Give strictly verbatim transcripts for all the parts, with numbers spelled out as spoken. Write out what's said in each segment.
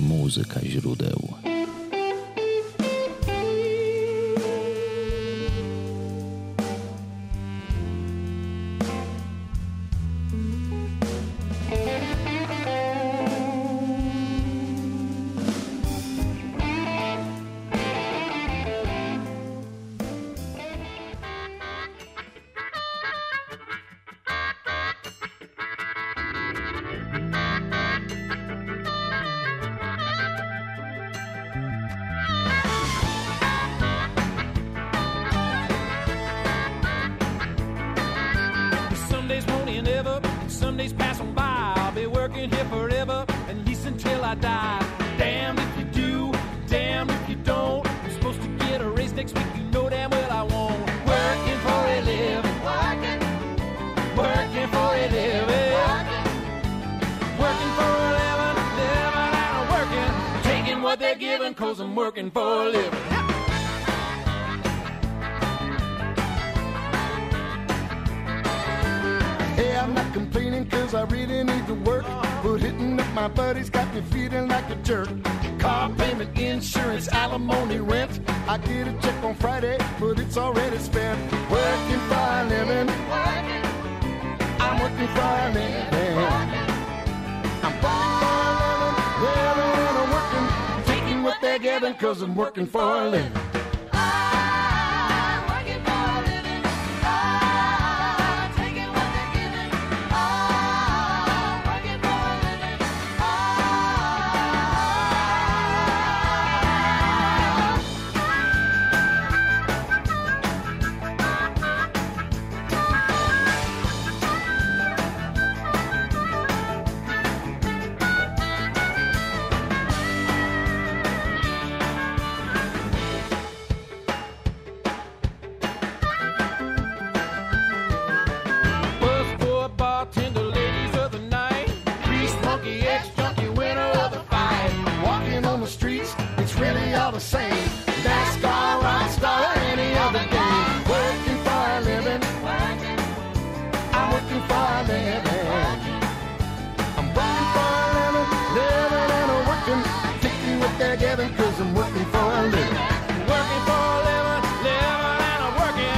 Muzyka źródeł. Cause I'm working for a living. Hey, I'm not complaining cause I really need to work, but hitting up my buddies got me feeling like a jerk. Car payment, insurance, alimony, rent. I get a check on Friday, but it's already spent. Working for a living. I'm working for a living. I'm working for a living. Living and I'm working. Taking what they're giving cause I'm working for a living. Cause I'm working for a living. Working for a living, living and I'm working.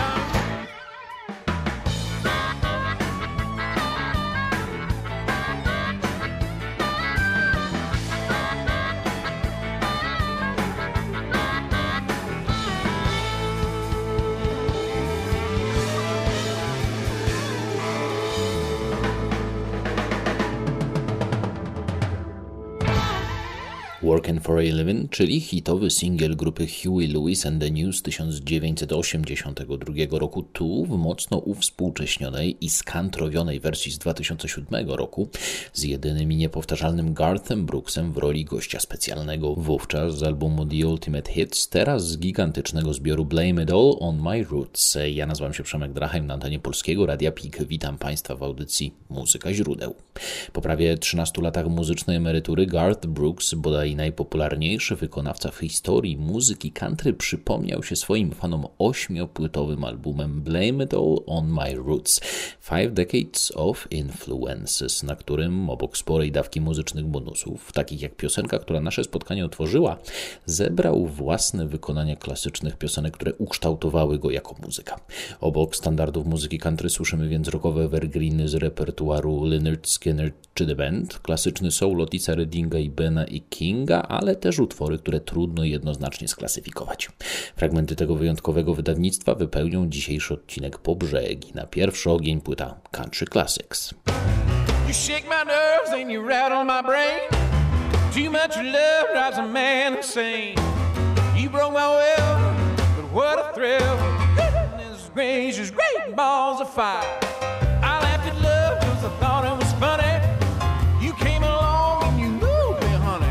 Working for a Living, czyli hitowy singiel grupy Huey Lewis and the News z tysiąc dziewięćset osiemdziesiątego drugiego roku, tu w mocno uwspółcześnionej i skantrowionej wersji z dwa tysiące siódmego roku z jedynym i niepowtarzalnym Garthem Brooksem w roli gościa specjalnego, wówczas z albumu The Ultimate Hits, teraz z gigantycznego zbioru Blame It All on My Roots. Ja nazywam się Przemek Drachem, na antenie Polskiego Radia P I K. Witam Państwa w audycji Muzyka źródeł. Po prawie trzynastu latach muzycznej emerytury Garth Brooks, bodaj najpopularniejszy wykonawca w historii muzyki country, przypomniał się swoim fanom ośmiopłytowym albumem Blame It All on My Roots Five Decades of Influences, na którym obok sporej dawki muzycznych bonusów, takich jak piosenka, która nasze spotkanie otworzyła, zebrał własne wykonania klasycznych piosenek, które ukształtowały go jako muzyka. Obok standardów muzyki country słyszymy więc rockowe evergreeny z repertuaru Lynyrd Skynyrd czy The Band, klasyczny soul Otis'a Reddinga i Bena i Kinga, ale też utwory, które trudno jednoznacznie sklasyfikować. Fragmenty tego wyjątkowego wydawnictwa wypełnią dzisiejszy odcinek Po brzegi. Na pierwszy ogień płyta Country Classics. You shake my nerves and you rattle my brain. Too much love drives a man insane. You broke my will, but what a thrill. Goodness gracious, great balls of fire. I laughed at love because I thought it was funny. You came along and you moved me, honey.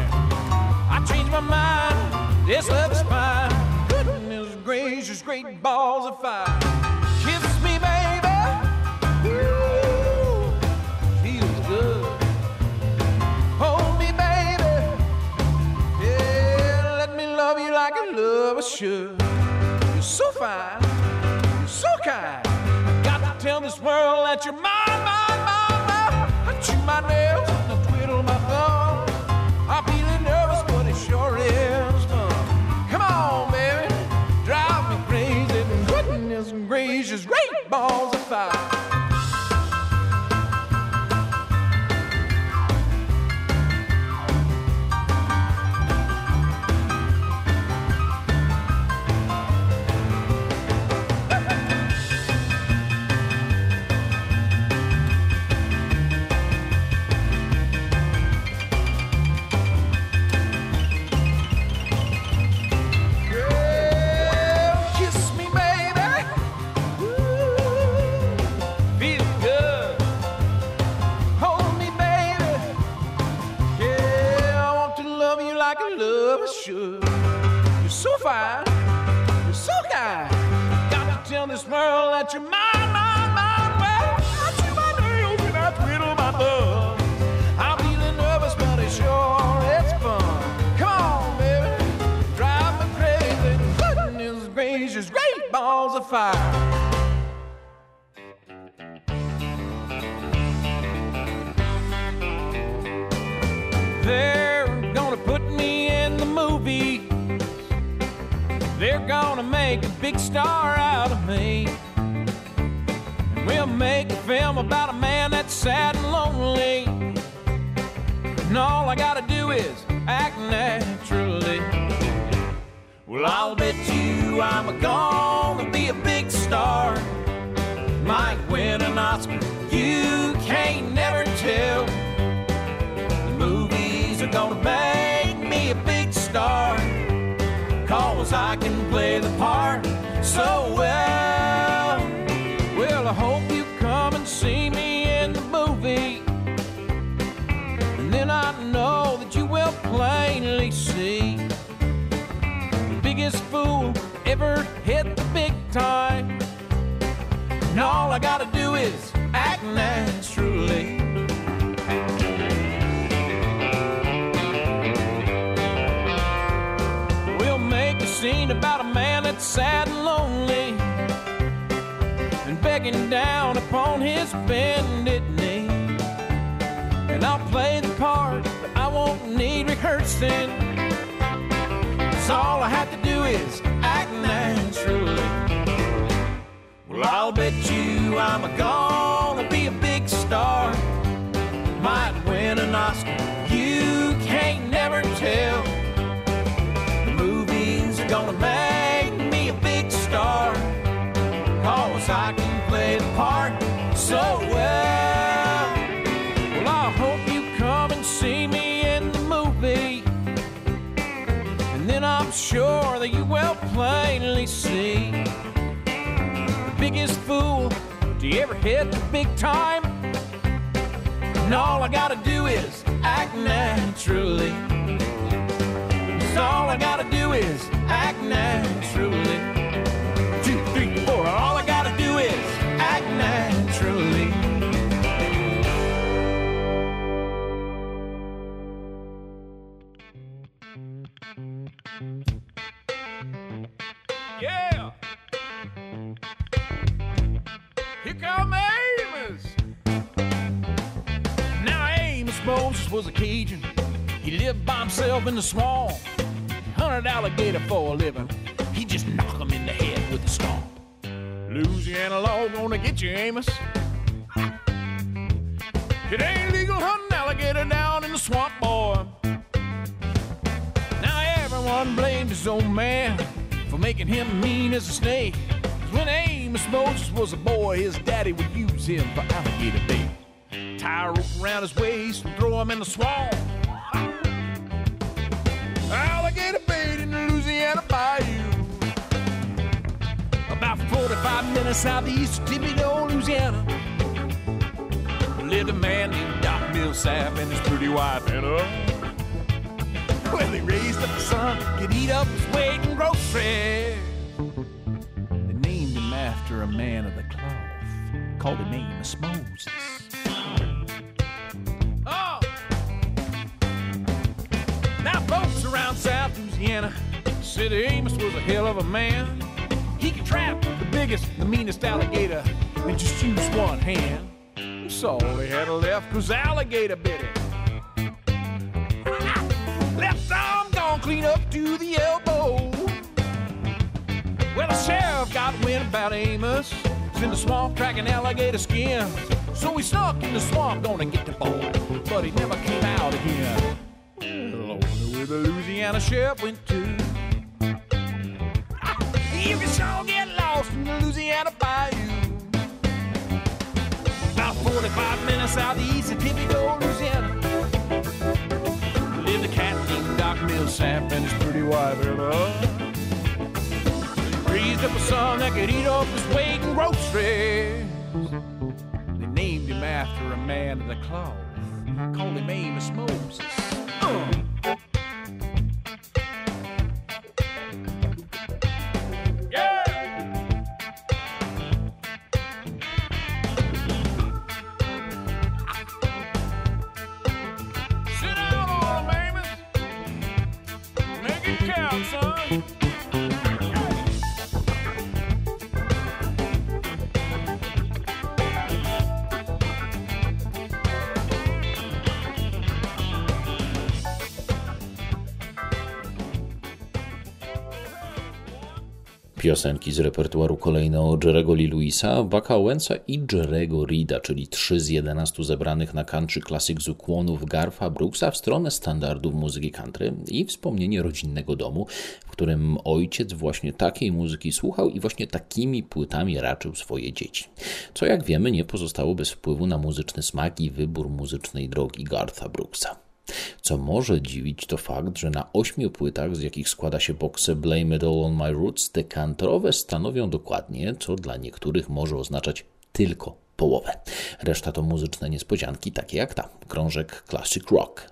I changed my mind, this love is fine. Goodness gracious, great balls of fire. Kiss me, baby. Ooh, feels good. Hold me, baby. Yeah, let me love you like a lover should. You're so fine, you're so kind. Got to tell this world that you're mine, mine, mine, mine. I chew my nails and I twiddle my thumb. I'm feeling nervous. great balls of fire. You're so fine, you're so kind. Got to tell this world that you're mine, mine, mine. Well, I chew my nails and I twiddle my thumbs. I'm feeling nervous, but it's sure it's fun. Come on, baby, drive me crazy. Goodness gracious, great balls of fire. They're gonna put me in the movie. They're gonna make a big star out of me. And we'll make a film about a man that's sad and lonely. And all I gotta do is act naturally. Well, I'll bet you I'm gonna be a big star. Might win an Oscar, you can't never tell. The movies are gonna make me a big star, 'cause I can play the part so well. Well, I hope you come and see me in the movie, and then I know that you will plainly see the biggest fool ever hit the big time. And all I gotta do is act naturally. Scene about a man that's sad and lonely and begging down upon his bended knee. And I'll play the part, but I won't need rehearsing. So all I have to do is act naturally. Well, I'll bet you I'm gonna be a big star. Might win an Oscar, you can't never tell. Gonna make me a big star, 'cause I can play the part so well. Well, I hope you come and see me in the movie, and then I'm sure that you will plainly see the biggest fool to ever hit the big time. And all I gotta do is act naturally. All I gotta do is act naturally. Two, three, four. All I gotta do is act naturally. Yeah. Here come Amos. Now Amos Moses was a Cajun. He lived by himself in the swamp. Hunted alligator for a living. He just knock him in the head with a stomp. Louisiana law gonna get you, Amos. It ain't legal hunting alligator down in the swamp, boy. Now everyone blamed his old man for making him mean as a snake. 'Cause when Amos Moses was a boy, his daddy would use him for alligator bait. Tie a rope around his waist and throw him in the swamp. Alligator bait in the Louisiana bayou. About forty-five minutes southeast of Thibodaux, Louisiana, lived a man named Doc Millsap and his pretty wife Anna. Well, they raised up a son could eat up his weight in groceries. They named him after a man of the cloth, called him Amos Moses. Oh! Now folks around South Louisiana said Amos was a hell of a man. He could trap the biggest, the meanest alligator and just use one hand. That's all they had left was alligator bit it. Left arm gone clean up to the elbow. Well, the sheriff got wind about Amos, in the swamp tracking alligator skin. So we snuck in the swamp, gonna get the boy, but he never came out again. Well, I wonder where the Louisiana sheriff went to. You can sure get lost in the Louisiana bayou. About forty-five minutes southeast of Tippecanoe, Louisiana, lived a cat named Doc Millsap and his pretty wife Ella. Raised up a son that could eat up his weight in groceries. They named him after a man of the cloth, called him Amos Moses. Uh. Piosenki z repertuaru kolejno Jerry'ego Lee Lewisa, Bucka Owensa i Jerry'ego Reeda, czyli trzy z jedenastu zebranych na country classic z ukłonów Gartha Brooksa w stronę standardów muzyki country i wspomnienie rodzinnego domu, w którym ojciec właśnie takiej muzyki słuchał i właśnie takimi płytami raczył swoje dzieci. Co jak wiemy nie pozostało bez wpływu na muzyczny smak i wybór muzycznej drogi Gartha Brooksa. Co może dziwić, to fakt, że na ośmiu płytach, z jakich składa się box Blame It All On My Roots, te country'owe stanowią dokładnie, co dla niektórych może oznaczać tylko połowę. Reszta to muzyczne niespodzianki, takie jak ta, krążek Classic Rock.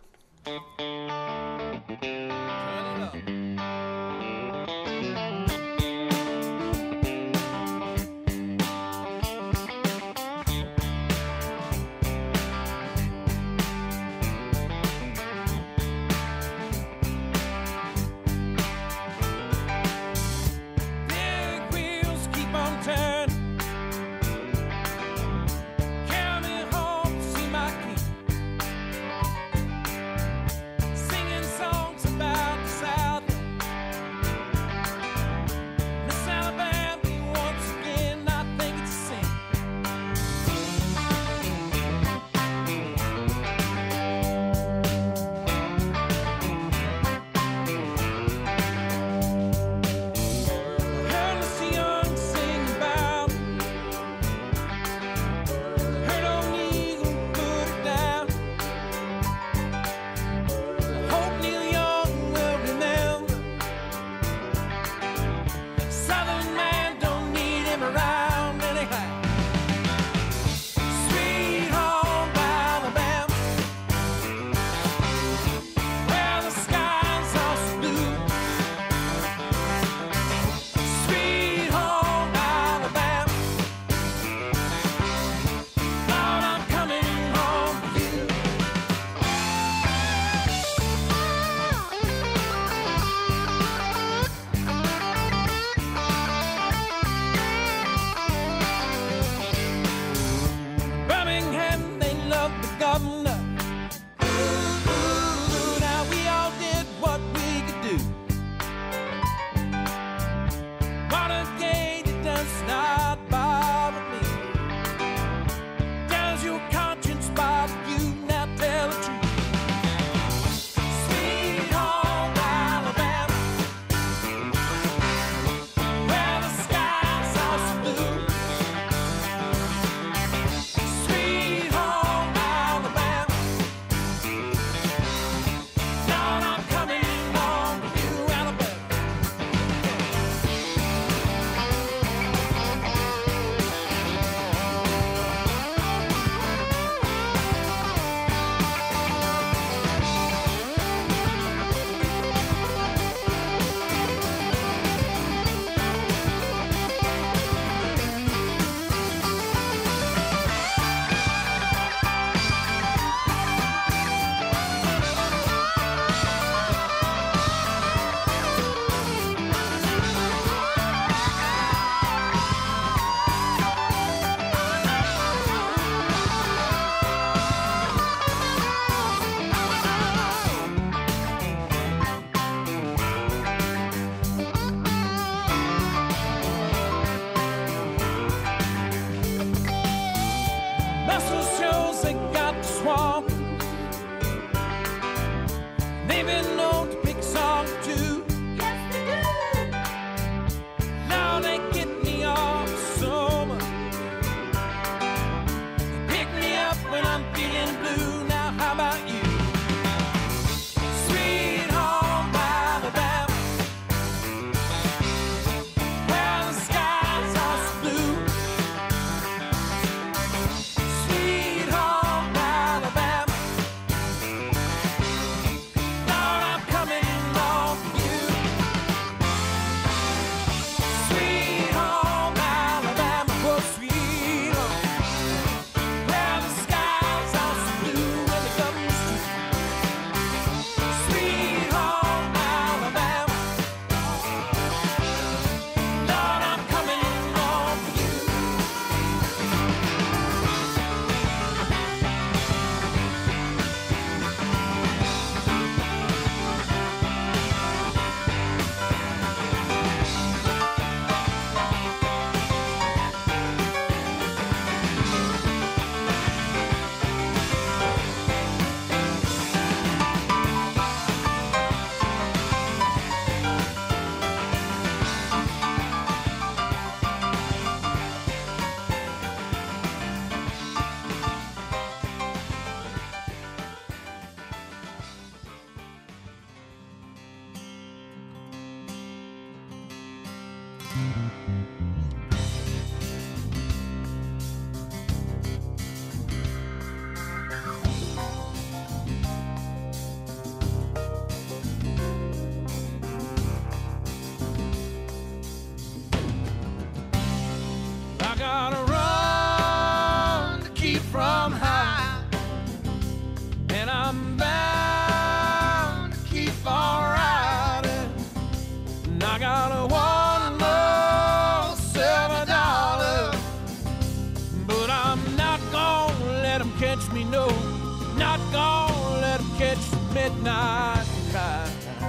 catch me, no, not gonna let them catch the midnight ride.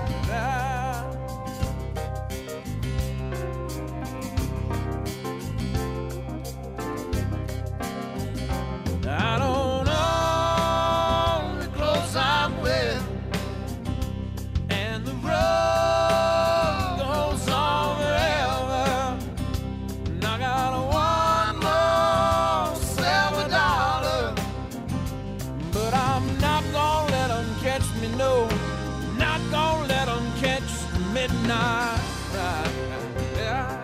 I don't know the clothes I'm wearing, and the road goes on forever. And I got one more silver dollar, but I'm not gonna let them catch me, no, not gonna let them catch the midnight ride. Yeah.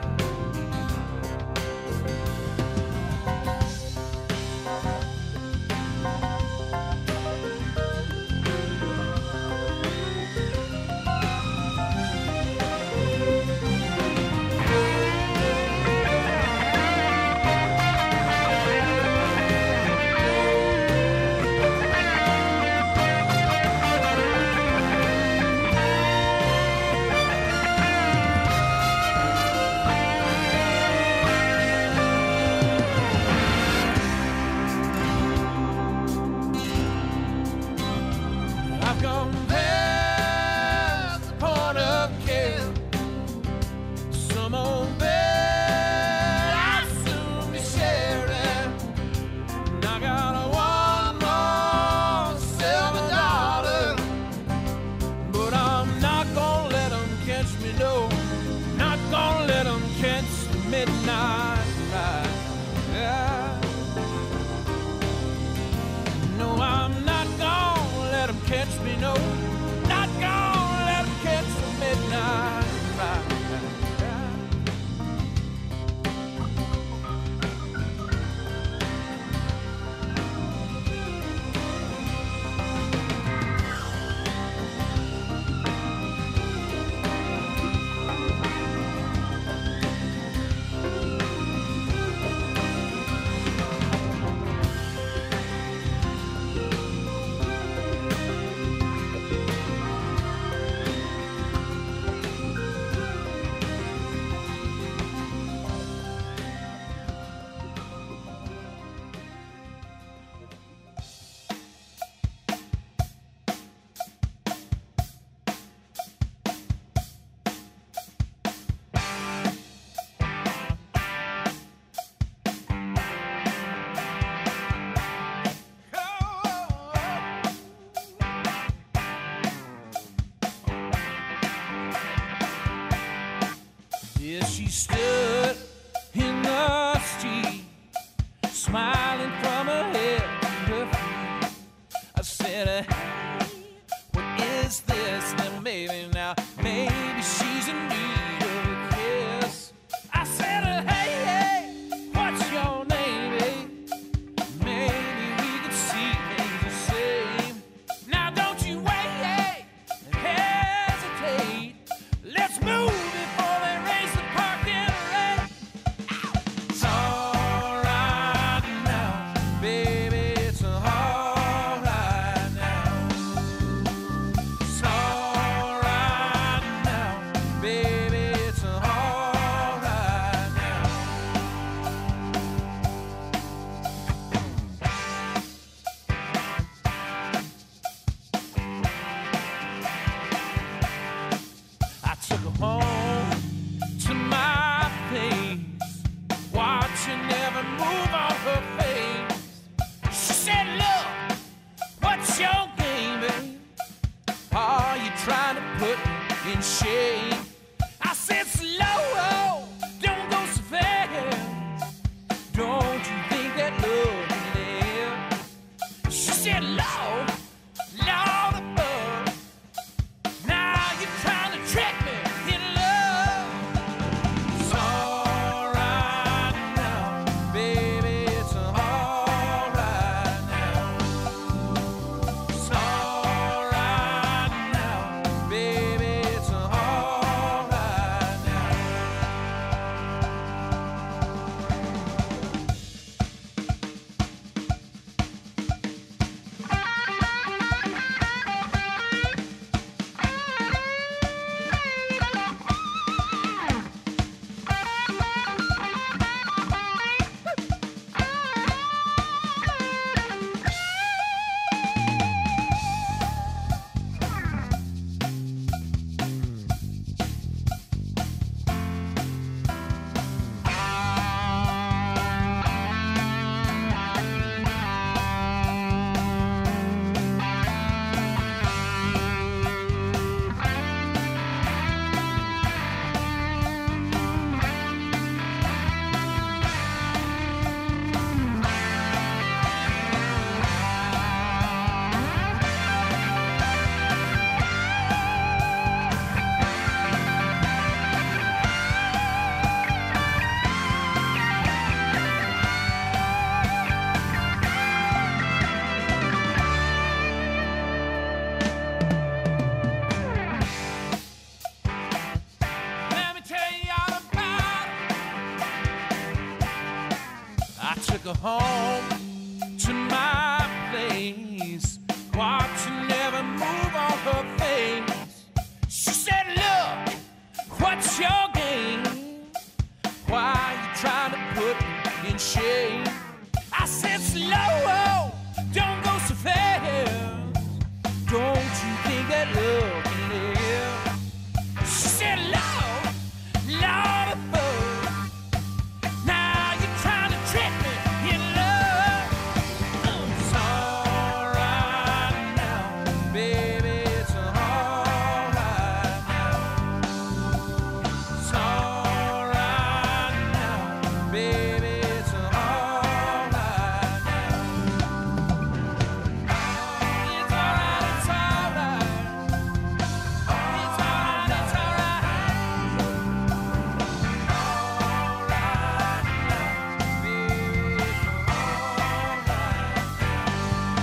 I've gone past the point of kill. Some old bed I'll soon be sharing. And I got a one more silver dollar, but I'm not gonna let them catch me, no, not gonna let them catch the midnight ride. Yeah. No, I'm not gonna let them catch me, no, not gonna let them catch the midnight ride. Yeah, she stood in the street, smiling from her head to her feet. I said, hey, what is this? Now maybe, now maybe she's in need of a kiss. I said, hey, hey, what's your name, babe? Maybe we could see things the same. Now don't you wait, hesitate. Let's move before they raise the parking rate. It's alright now, baby, it's alright now. home to my place, watching every move on her face. She said, look, what's your game? Why are you trying to put me in shame? I said, slow, don't go so fast. Don't you think that love can live? She said, love, Lord above. Now you're trying to trick me in love. It's all right now, baby, it's all right now. It's all right now, baby, it's all right now. It's all right, it's all right. It's all right, it's all right. All right now, baby, it's all right.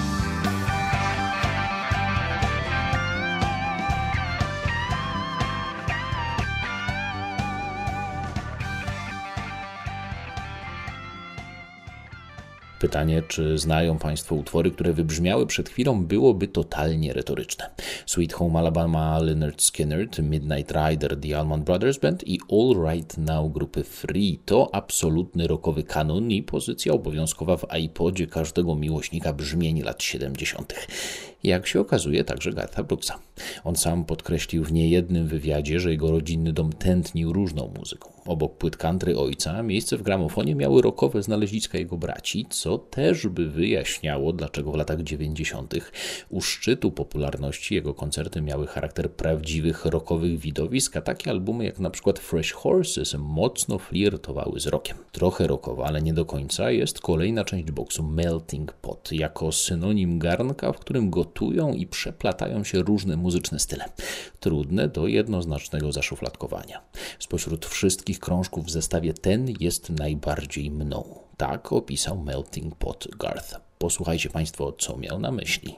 Pytanie, czy znają Państwo utwory, które wybrzmiały przed chwilą, byłoby totalnie retoryczne. Sweet Home Alabama, Lynyrd Skynyrd, Midnight Rider, The Allman Brothers Band i All Right Now grupy Free to absolutny rockowy kanon i pozycja obowiązkowa w iPodzie każdego miłośnika brzmień lat siedemdziesiątych. Jak się okazuje, także Gartha Brooksa. On sam podkreślił w niejednym wywiadzie, że jego rodzinny dom tętnił różną muzyką. Obok płyt country ojca miejsce w gramofonie miały rockowe znaleziska jego braci, co też by wyjaśniało, dlaczego w latach dziewięćdziesiątych u szczytu popularności jego koncerty miały charakter prawdziwych rockowych widowisk, a takie albumy jak na przykład Fresh Horses mocno flirtowały z rockiem. Trochę rockowa, ale nie do końca jest kolejna część boksu Melting Pot, jako synonim garnka, w którym gotują i przeplatają się różne muzyczne style. Trudne do jednoznacznego zaszufladkowania. Spośród wszystkich krążków w zestawie ten jest najbardziej mną. Tak opisał Melting Pot Garth. Posłuchajcie Państwo, co miał na myśli.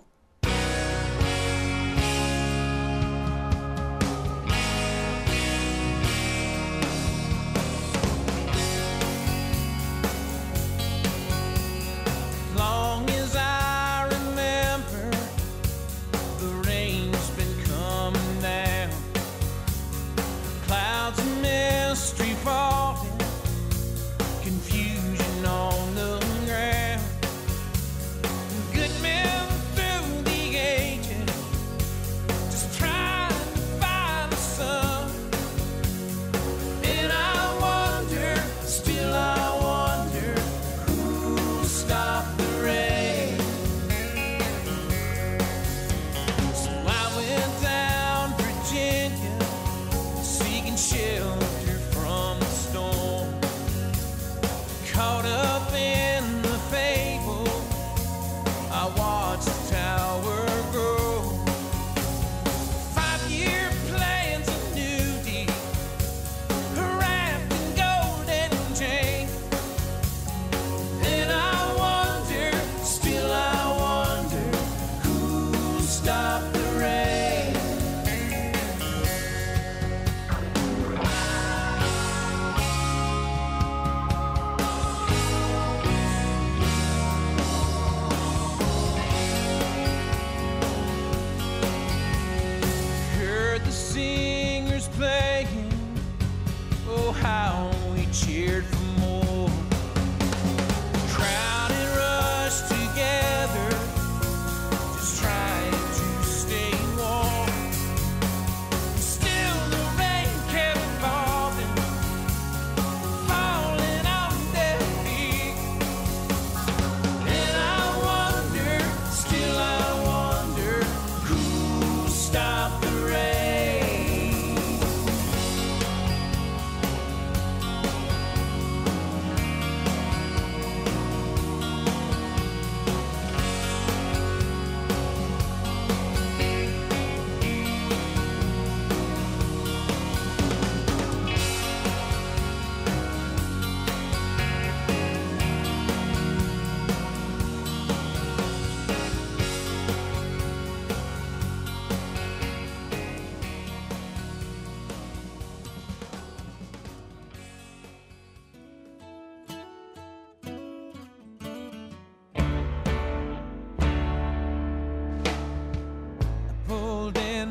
Confusion on the ground. Good men through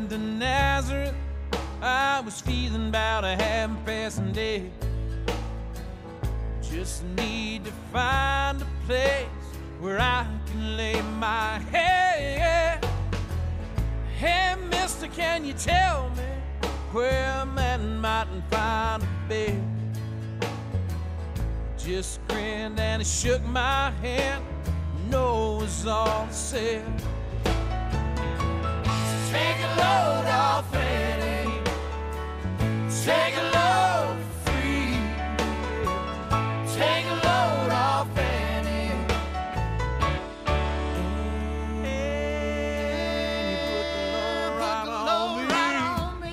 to Nazareth, I was feeling about a half passing day. Just need to find a place where I can lay my head. Hey, mister, can you tell me where a man mightn't find a bed? Just grinned and he shook my hand. No was all I said. So take a load off, Annie. Take a load for free. Take a load off, Annie. And you put the load right on me.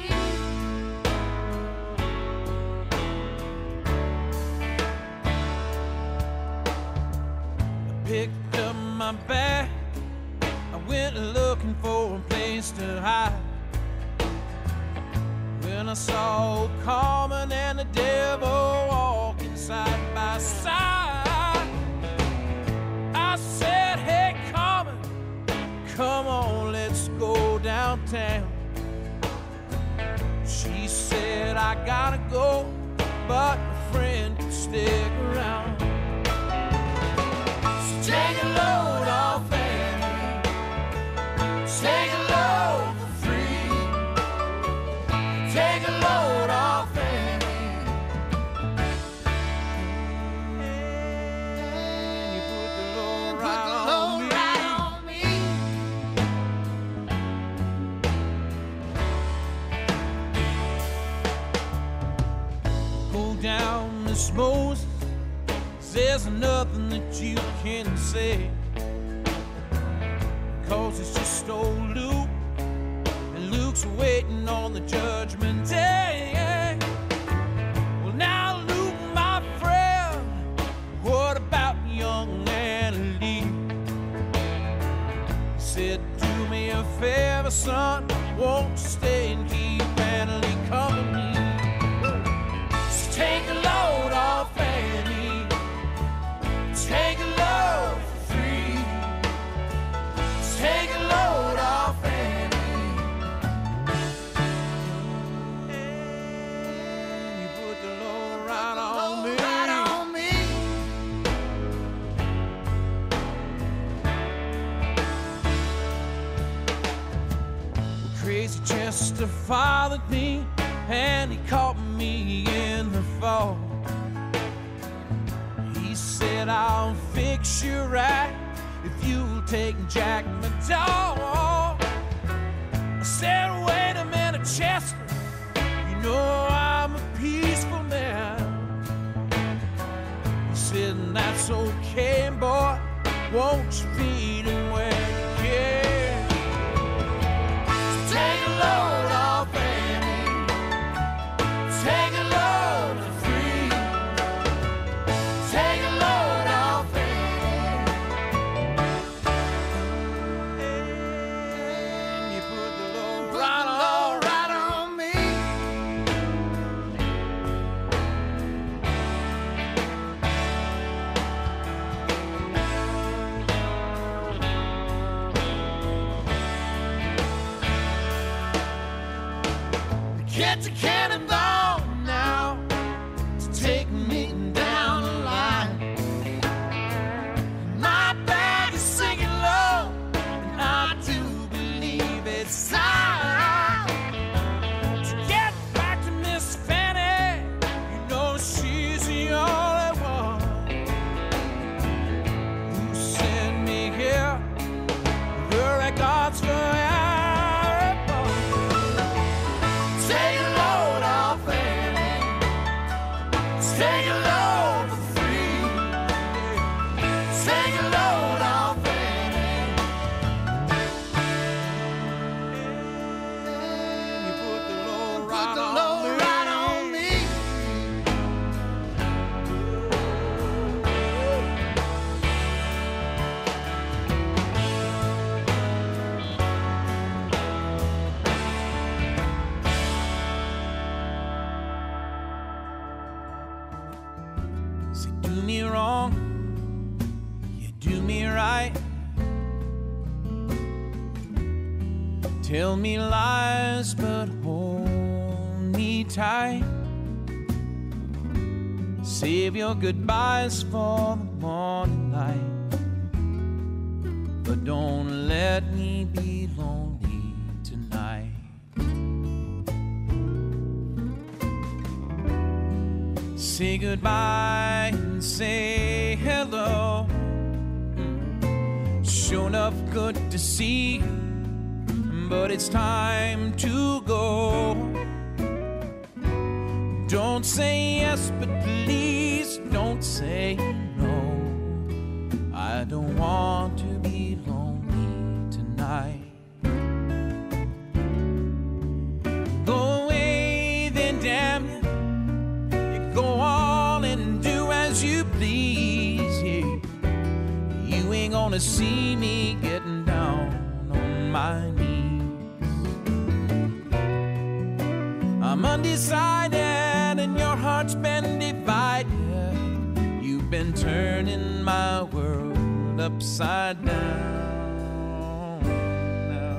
I picked up my bag. I went looking for a place to hide. When I saw old Carmen and the devil walking side by side, I said, hey Carmen, come on, let's go downtown. She said, I gotta go, but my friend can stick around. So take a load off, Annie. Take a load for free. Take a load off, Annie. And you put the load right on me. Go down, Miss Moses. There's nothing that you can say, 'cause it's just old Luke, and Luke's waiting on the judgment day. Well, now Luke, my friend, what about young Annie Lee? He said, do me a favor, son, won't you stay and keep Annie Lee company? So take a load off, Annie. Take a load for free. Take a load off, Annie. And you put the load right on me. Right on me. Well, Crazy Chester fathered me, and he caught me in the fall. He said, I'll fix you right if you'll take Jack McDowell. I said, wait a minute, Chester, you know I'm a peaceful man. He said, that's okay, boy, won't you feed him well? Yeah. So take a load off, Annie. Take a load for free. Take a load off, Annie. And you put the load right on, right on me. Get the cannonball now to take me down the line. My bag is sinking low, and I do believe it's time to get back to Miss Fanny. You know she's the only one who sent me here. Her regards for everyone. Take a load off, Tell me lies, but hold me tight. Save your goodbyes for the morning light, but don't let me be lonely tonight. Say goodbye and say hello. Sure enough good to see you, but it's time to go. Don't say yes, but please don't say no. I don't want to be lonely tonight. Go away then, damn it. You go on and do as you please, yeah. You ain't gonna see me getting down on my knees. I'm undecided and your heart's been divided. You've been turning my world upside down now.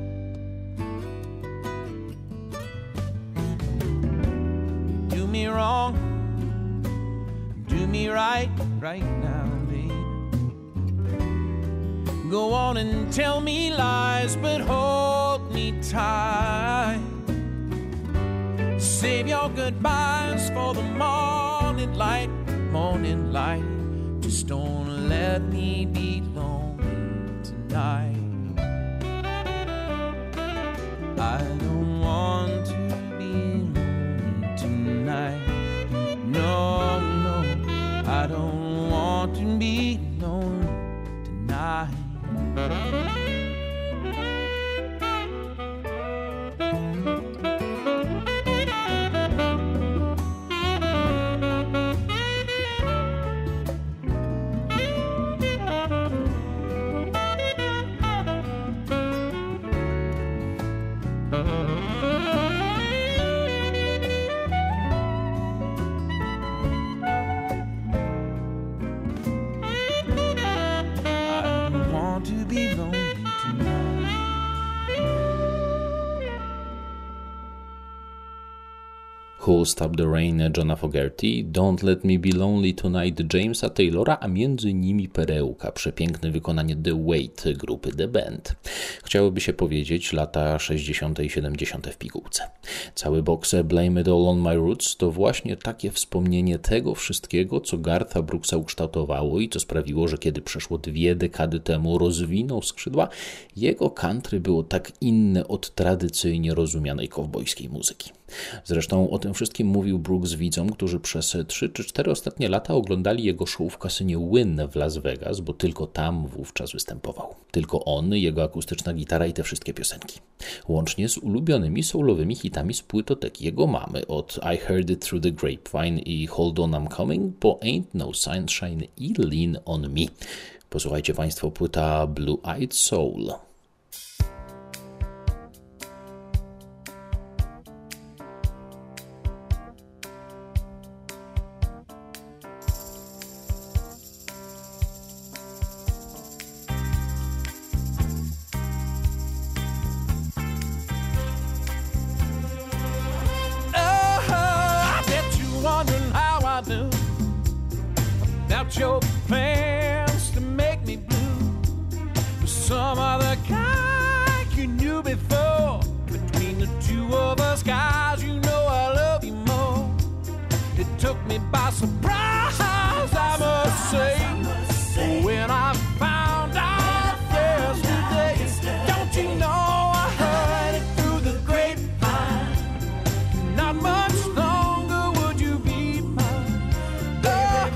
Do me wrong, do me right, right now, baby. Go on and tell me lies, but hold me tight. Save your goodbyes for the morning light, morning light. Just don't let me be lonely tonight. I don't want to be lonely tonight. No, no, I don't want to be lonely tonight. Who'll Stop the Rain Johna Fogerty, Don't Let Me Be Lonely Tonight Jamesa Taylora, a między nimi perełka, przepiękne wykonanie The Weight grupy The Band. Chciałoby się powiedzieć lata sześćdziesiąte i siedemdziesiąte w pigułce. Cały boks Blame It All on My Roots to właśnie takie wspomnienie tego wszystkiego, co Gartha Brooksa ukształtowało i co sprawiło, że kiedy przeszło dwie dekady temu rozwinął skrzydła, jego country było tak inne od tradycyjnie rozumianej kowbojskiej muzyki. Zresztą o tym wszystkim mówił Brooks widzom, którzy przez trzy czy cztery ostatnie lata oglądali jego show w kasynie Wynn w Las Vegas, bo tylko tam wówczas występował. Tylko on, jego akustyczna gitara i te wszystkie piosenki. Łącznie z ulubionymi soulowymi hitami z płytoteki jego mamy, od I Heard It Through the Grapevine i Hold On I'm Coming po Ain't No Sunshine i Lean On Me. Posłuchajcie Państwo, płyta Blue Eyed Soul. Your plans to make me blue for some other guy you knew before. Between the two of us guys, you know I love you more. It took me by surprise, I must say, when I found out yesterday. Don't you know I heard it through the grapevine? Not much longer would you be mine. Oh,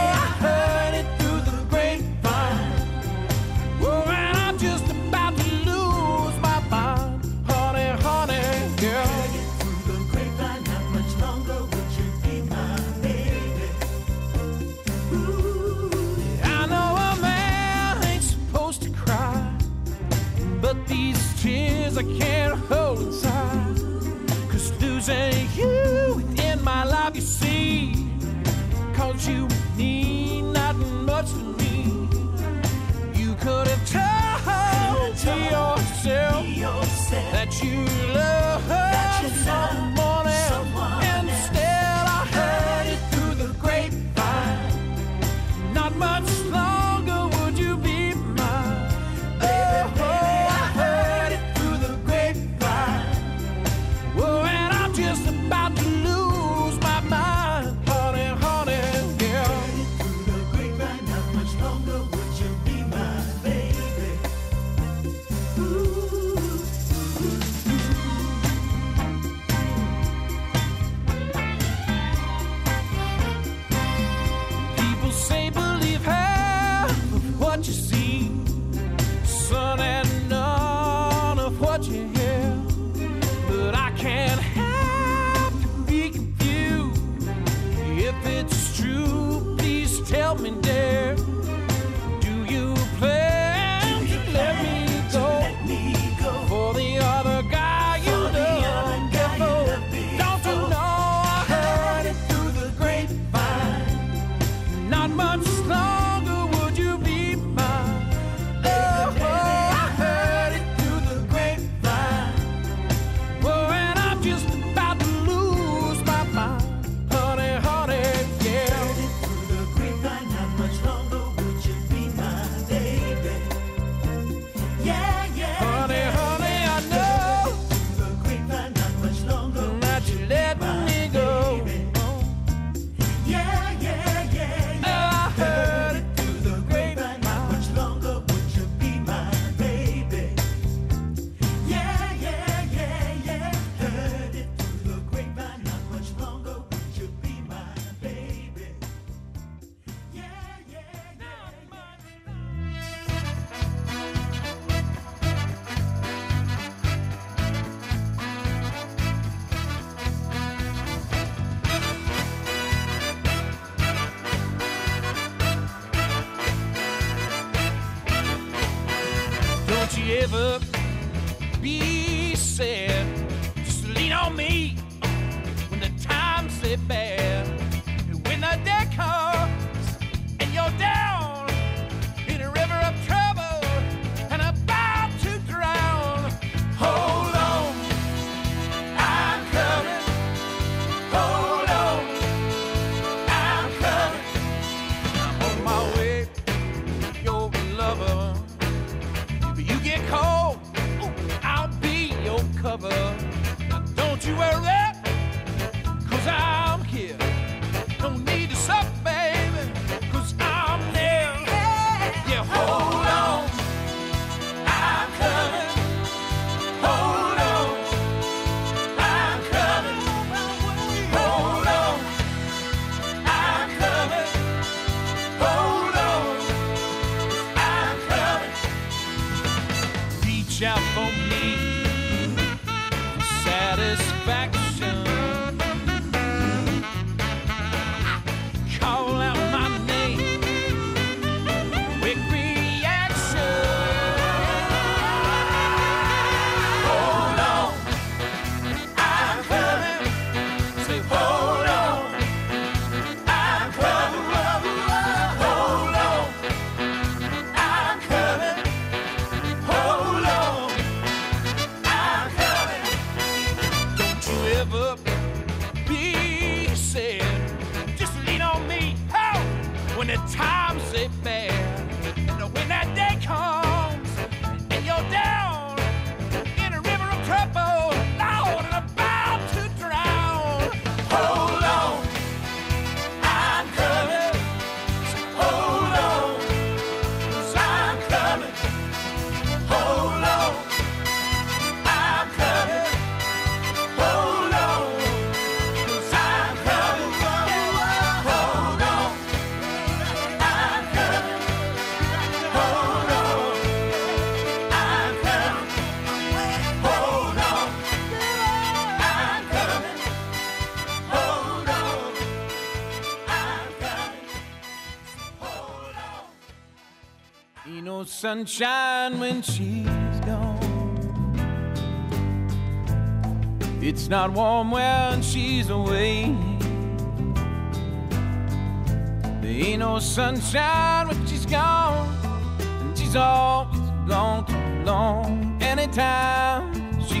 I can't hold inside, 'cause losing you in my life, you see, 'cause you mean not much to me. You could have told to yourself, yourself you love someone else. Instead, I heard it through the grapevine. Not much longer would you be mine. Oh, I heard it through the grapevine. Oh, and I'm just about to lose my mind. Honey, honey, yeah. Heard it through the grapevine. Not much longer would you be my baby. Ooh. People say believe half of what you see, son, and none of what you hear. But I can't help to be confused. If it's true, please tell me, dear. Do you plan to let me go Let me go. for the other guy you For the love? other guy you before? loved before. Don't you know I heard it through the grapevine? Not much longer would you be mine. Oh, I heard it through the grapevine. Oh, and I'm just about to lose my mind. Honey, honey, yeah. Heard it through the grapevine. Not much longer would you be my baby. Yeah, yeah. Honey, yeah. honey, I know Through the grapevine. Not much longer that you let me go. Yeah, yeah, yeah, yeah. I heard it through the Grapevine. Not grapevine. much longer would you be my baby. Yeah, yeah, yeah, yeah. Heard it through the grapevine. Not much longer would you be my baby. Yeah, yeah, yeah, yeah. Don't you ever be sad. Just lean on me when the times get bad. And when the day comes and you're down in a river of trouble and about to drown, hold on, I'm coming. Hold on, I'm coming. I'm on my way, your lover. If you get cold, ooh, I'll be your cover. Now don't you worry, cause I'm here. Don't need to suffer, baby, cause I'm there. Yeah, hold on, I'm coming. Hold on, I'm coming. Hold on, I'm coming. Hold on, I'm coming. Reach out for me for satisfaction. Call out my name, quick reaction. Hold on, I'm coming. Say, hold on, I'm coming. Hold on, I'm coming. Hold on, I'm coming. Don't you ever be sad. Just lean on me, oh, when the times get bad. And when that day comes and you're down in a river of trouble, Lord, and about to drown. Hold on, I'm coming. Hold on, 'cause I'm coming. Hold on, I'm coming. Hold on, 'cause I'm coming. Hold on, I'm coming. Hold on, I'm coming. Hold on, I'm coming. Hold on, I'm coming. Hold on. Ain't no sunshine when she's gone. It's not warm when she's away. There ain't no sunshine when she's gone. And she's always gone too long. Anytime she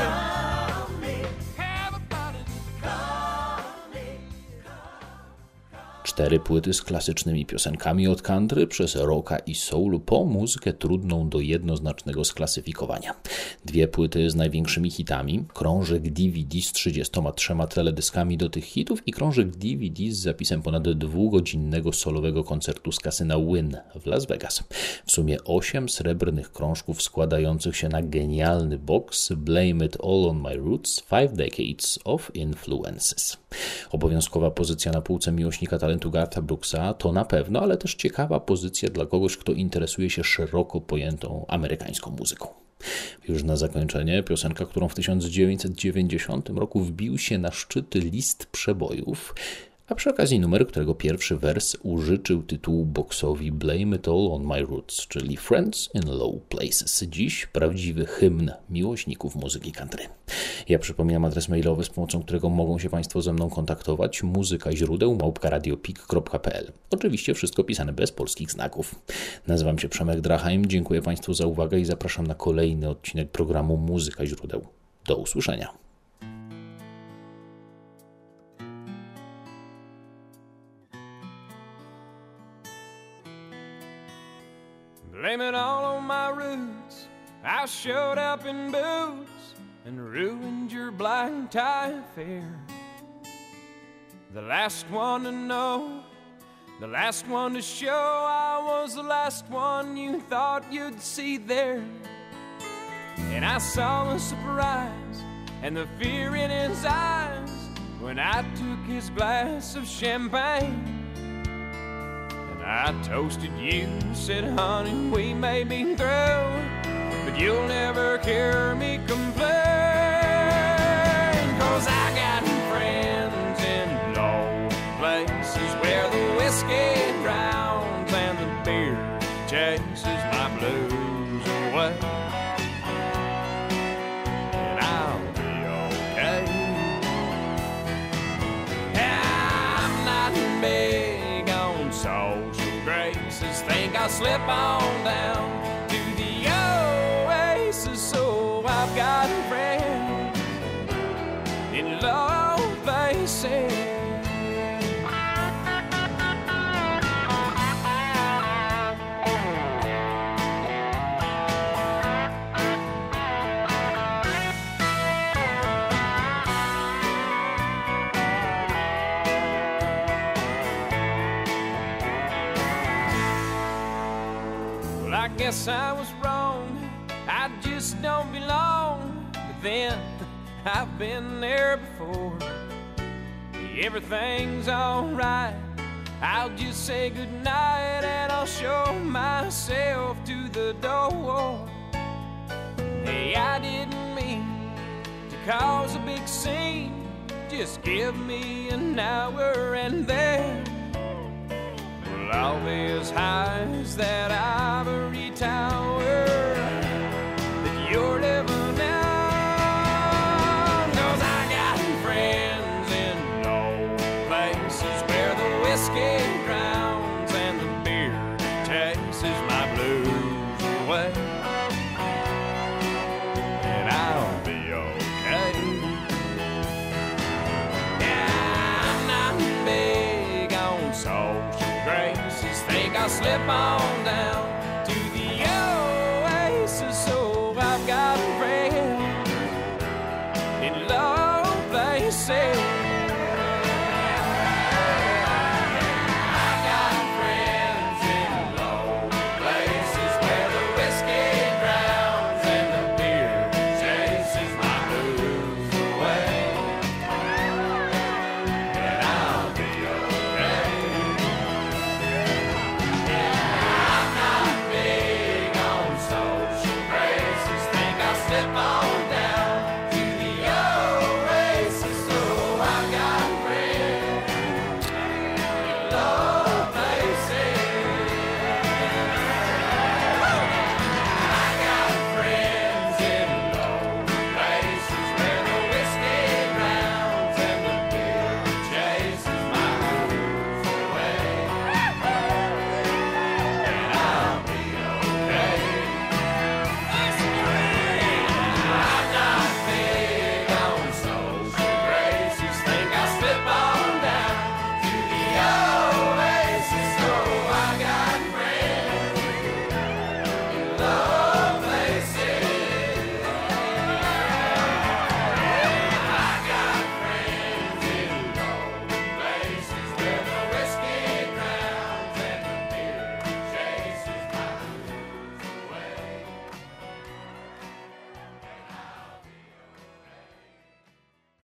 Call me, Everybody call me. Cztery płyty z klasycznymi piosenkami od country przez rocka i soul po muzykę trudną do jednoznacznego sklasyfikowania. Dwie płyty z największymi hitami, krążek D V D z trzydziestoma trzema teledyskami do tych hitów i krążek D V D z zapisem ponad dwugodzinnego solowego koncertu z kasyna Wynn w Las Vegas. W sumie osiem srebrnych krążków składających się na genialny boks Blame It All on My Roots – Five Decades of Influences. Obowiązkowa pozycja na półce miłośnika talentu Gartha Brooksa to na pewno, ale też ciekawa pozycja dla kogoś, kto interesuje się szeroko pojętą amerykańską muzyką. Już na zakończenie piosenka, którą w tysiąc dziewięćset dziewięćdziesiątym roku wbił się na szczyty list przebojów, a przy okazji numer, którego pierwszy wers użyczył tytułu boksowi Blame It All on My Roots, czyli Friends in Low Places. Dziś prawdziwy hymn miłośników muzyki country. Ja przypominam adres mailowy, z pomocą którego mogą się Państwo ze mną kontaktować: muzyka źródeł małpka radiopik kropka p l. Oczywiście wszystko pisane bez polskich znaków. Nazywam się Przemek Drachheim, dziękuję Państwu za uwagę i zapraszam na kolejny odcinek programu Muzyka źródeł. Do usłyszenia. Blame it all on my roots. I showed up in boots and ruined your black tie affair. The last one to know, the last one to show. I was the last one you thought you'd see there. And I saw the surprise and the fear in his eyes when I took his glass of champagne. I toasted you, said, honey, we may be through, but you'll never hear me complain. 'Cause I got friends in low places where the whiskey drowns and the beer chases my blues away. And I'll be okay. I'm not big on social graces, think I'll slip on down to the oasis. So I've got friends in low places. I guess I was wrong, I just don't belong. But then, I've been there before. Everything's alright, I'll just say goodnight and I'll show myself to the door. Hey, I didn't mean to cause a big scene, just give me an hour and then I'll be as high as that ivory tower that you're living on. 'Cause I got friends in low places where the whiskey drowns and the beer chases my blues away. And I'll be okay. Yeah, I'm not big on social graces, think I'll slip on down to the oasis. So I've got friends in low places.